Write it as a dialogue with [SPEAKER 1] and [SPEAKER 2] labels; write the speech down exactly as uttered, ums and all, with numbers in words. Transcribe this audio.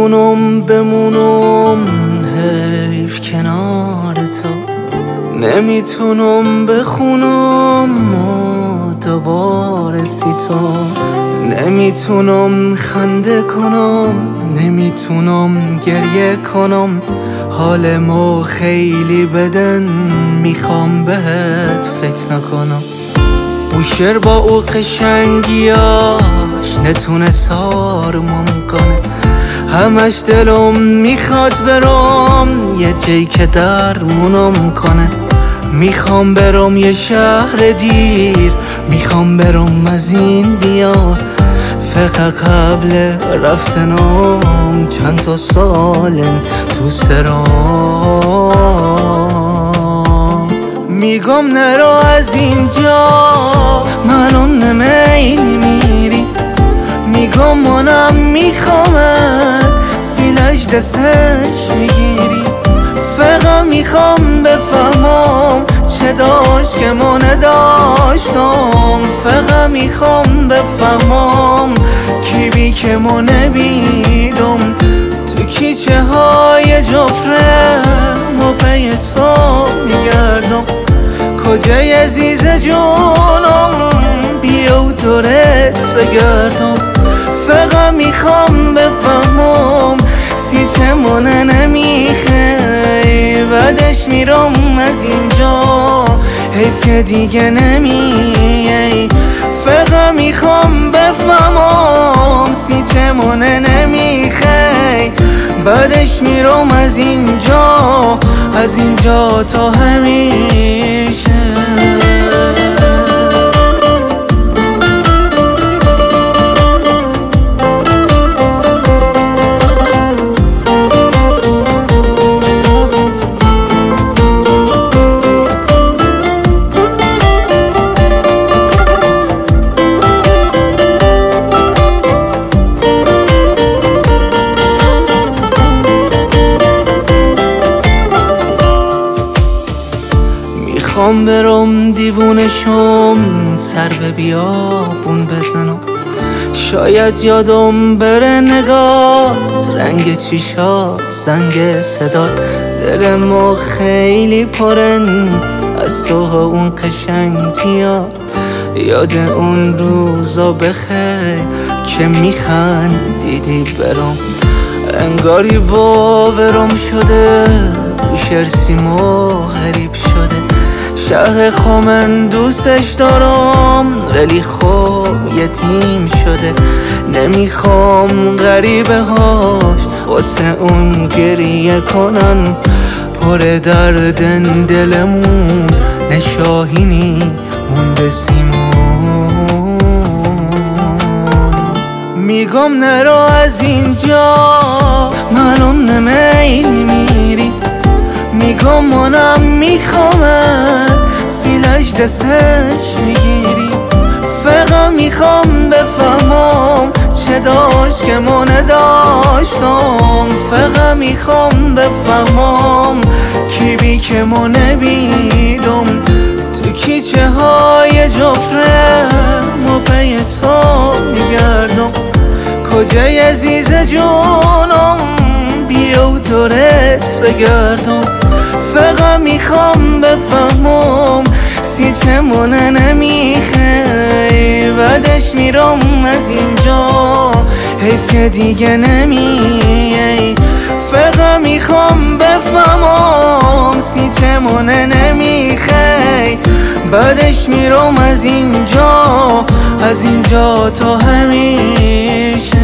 [SPEAKER 1] نمیتونم بمونم حیف کنار تو، نمیتونم بخونم ما دوباره سی تو، نمیتونم خنده کنم، نمیتونم گریه کنم، حالمو خیلی بدن میخوام بهت فکر نکنم. بوشهر با او قشنگیاش نتونه سارمون کنه، همش دلم میخواد برم یه جایی که درمونم کنه. میخوام برم یه شهر دیر، میخوام برم از این دیار، فقط قبل رفتنم چند تا سالن تو سرام. میگم نرو از اینجا منو نمیلی میری، میگم منم میخوامت سیلش دستش میگیری، فقط میخوام بفهمم چه داشت که من نداشتم، فقط میخوام بفهمم کی بی که من نبیدم، تو کیچه های جفره ما پی تو میگردم، کجای عزیز جونم بیا و دورت بگردم، فقط میخوام بفهمم سی چه منه نمیخوای بعدش میرم از اینجا، حیف که دیگه نمیای، فقط میخوام بفهمم سی چه منه نمیخوای بعدش میرم از اینجا، از اینجا تا همیشه. میخوام برم دیوونشم سر به بیابون بزنم، شاید یادم بره نگات، رنگ چیشات، زنگ صدات، دل ما خیلی پرن از تو ها اون قشنگیا، یاد اون روزا بخیر که میخندیدی برام، انگاری باورم شده بوشهر سیما غریب شده، شهر خامن دوستش دارم ولی خب یتیم شده، نمیخوام غریبه هاش واسه اون گریه کنن، پر دردن دلمون نشاهینی مونده سیمون. میگم نرو از اینجا منو نمیلی میری، میگم منم میخوامت سیلش دستش میگیری، فقط میخوام بفهمم چه داشت که من نداشتم، فقط میخوام بفهمم کی بی که من نبیدم، تو کیچه های جفره ما پی تو میگردم، کجای عزیز جونم بیا و دورت بگردم، فقط میخوام بفهمم سی چه منه نمیخوای بعدش میرم از اینجا، حیف که دیگه نمیای، فقط میخوام بفهمم سی چه منه نمیخوای بعدش میرم از اینجا، از اینجا تا همیشه.